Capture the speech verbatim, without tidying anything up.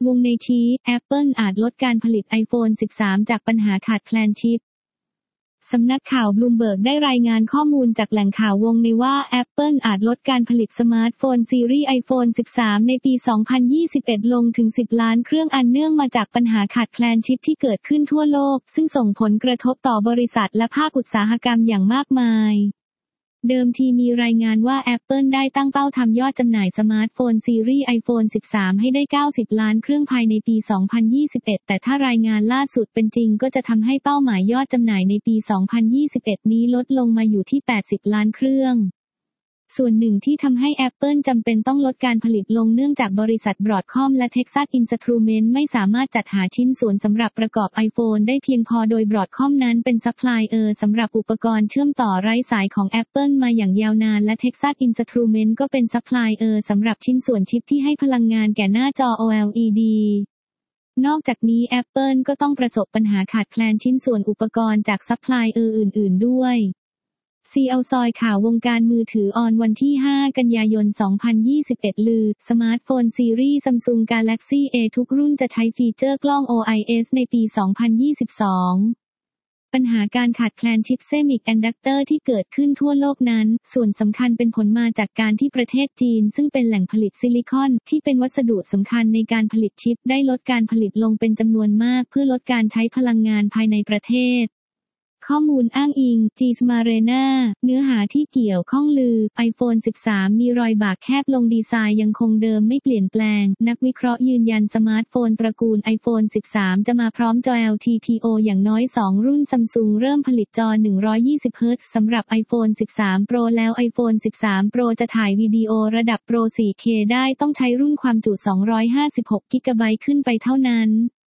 วงในชี้ Apple อาจลดการผลิต iPhone สิบสาม จากปัญหาขาดแคลนชิปสำนักข่าวบลูมเบิร์กได้รายงานข้อมูลจากแหล่งข่าววงในว่า Apple อาจลดการผลิตสมาร์ทโฟนซีรีส์ iPhone สิบสาม ในปี สองพันยี่สิบเอ็ด ลงถึง สิบ ล้านเครื่องอันเนื่องมาจากปัญหาขาดแคลนชิปที่เกิดขึ้นทั่วโลกซึ่งส่งผลกระทบต่อบริษัทและภาคอุตสาหกรรมอย่างมากมายเดิมทีมีรายงานว่า Apple ได้ตั้งเป้าทำยอดจำหน่ายสมาร์ทโฟนซีรีส์ iPhone สิบสาม ให้ได้ เก้าสิบ ล้านเครื่องภายในปี สองพันยี่สิบเอ็ด แต่ถ้ารายงานล่าสุดเป็นจริงก็จะทำให้เป้าหมายยอดจำหน่ายในปี สองพันยี่สิบเอ็ด นี้ลดลงมาอยู่ที่ แปดสิบ ล้านเครื่องส่วนหนึ่งที่ทำให้ Apple จำเป็นต้องลดการผลิตลงเนื่องจากบริษัท Broadcom และ Texas Instruments ไม่สามารถจัดหาชิ้นส่วนสำหรับประกอบ iPhone ได้เพียงพอโดย Broadcom นั้นเป็นซัพพลายเออร์สำหรับอุปกรณ์เชื่อมต่อไร้สายของ Apple มาอย่างยาวนานและ Texas Instruments ก็เป็นซัพพลายเออร์สำหรับชิ้นส่วนชิปที่ให้พลังงานแก่หน้าจอ โอ แอล อี ดี นอกจากนี้ Apple ก็ต้องประสบปัญหาขาดแคลนชิ้นส่วนอุปกรณ์จากซัพพลายเออร์อื่นๆด้วยซี แอล ซอยข่าววงการมือถือออนวันที่ ห้า กันยายน สองพันยี่สิบเอ็ด ลือ สมาร์ทโฟนซีรีส์ Samsung Galaxy A ทุกรุ่นจะใช้ฟีเจอร์กล้อง โอ ไอ เอส ในปี สองพันยี่สิบสอง ปัญหาการขาดแคลนชิปเซมิคอนดักเตอร์ที่เกิดขึ้นทั่วโลกนั้นส่วนสำคัญเป็นผลมาจากการที่ประเทศจีนซึ่งเป็นแหล่งผลิตซิลิคอนที่เป็นวัสดุสำคัญในการผลิตชิปได้ลดการผลิตลงเป็นจำนวนมากเพื่อลดการใช้พลังงานภายในประเทศข้อมูลอ้างอิง จี เอส Marena เนื้อหาที่เกี่ยวข้องลือ iPhone สิบสาม มีรอยบากแคบลงดีไซน์ยังคงเดิมไม่เปลี่ยนแปลงนักวิเคราะห์ยืนยันสมาร์ทโฟนตระกูล iPhone สิบสาม จะมาพร้อมจอ แอล ที พี โอ อย่างน้อย สอง รุ่น Samsung เริ่มผลิตจอ หนึ่งร้อยยี่สิบ เฮิร์ตซ์ สำหรับ iPhone สิบสาม Pro แล้ว iPhone สิบสาม Pro จะถ่ายวิดีโอระดับ Pro โฟร์เค ได้ต้องใช้รุ่นความจุ สองร้อยห้าสิบหก กิกะไบต์ ขึ้นไปเท่านั้น